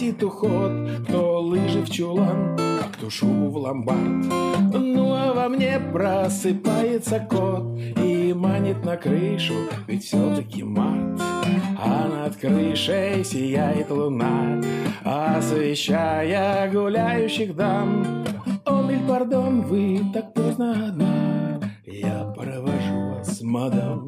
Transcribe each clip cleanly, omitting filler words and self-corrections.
летит уход, кто лыжи в чулан, а кто шубу в ломбард. Ну а во мне просыпается кот и манит на крышу, ведь все-таки март. А над крышей сияет луна, освещая гуляющих дам. О, миль пардон, вы так поздно одна, я провожу вас, мадам.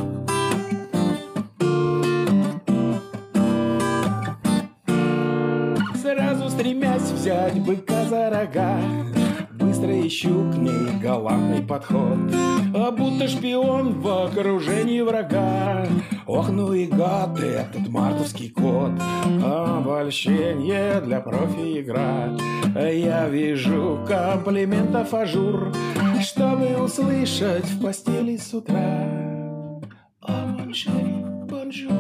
Сразу стремясь взять быка за рога, быстро ищу к ней галантный подход, а будто шпион в окружении врага. Ох, ну и гад этот мартовский кот, обольщение для профи игра. Я вижу комплиментов ажур, чтобы услышать в постели с утра. О, моншери, бонжур.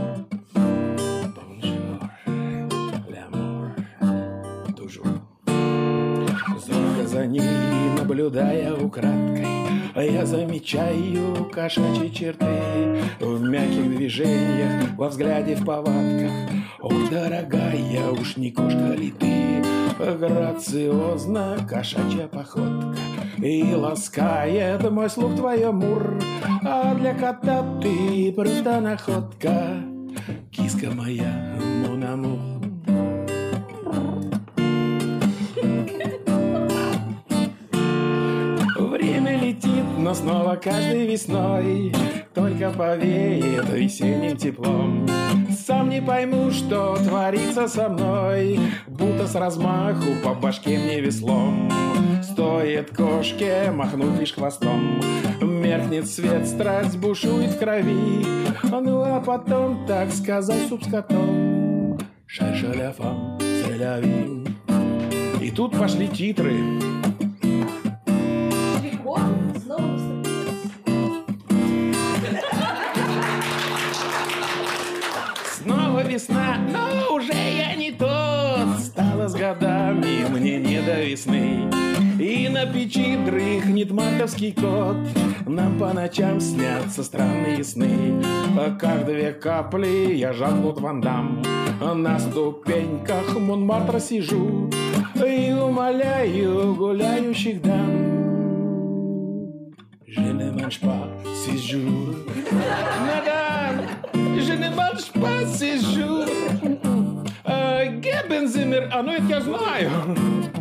За ней, наблюдая украдкой, я замечаю кошачьи черты в мягких движениях, во взгляде, в повадках. Ох, дорогая, уж не кошка ли ты? Грациозна кошачья походка и ласкает мой слух твой мур. А для кота ты просто находка, киска моя, мон амур. Время летит, но снова каждой весной только повеет весенним теплом. Сам не пойму, что творится со мной, будто с размаху по башке мне веслом. Стоит кошке махнуть лишь хвостом, меркнет свет, страсть бушует в крови. Ну а потом, так сказать, суп с котом. Cherche la femme, c'est la vie. И тут пошли титры. Снова весна, но уже я не тот. Стало с годами, мне не до весны. И на печи дрыхнет мартовский кот. Нам по ночам снятся странные сны. Как две капли я Жан-Клод Ван Дам. На ступеньках Монмартра сижу и умоляю гуляющих дам. Je ne mange pas ces jours. Madame, je ne mange pas ces jours. Geben Sie mir... А, ну это я знаю.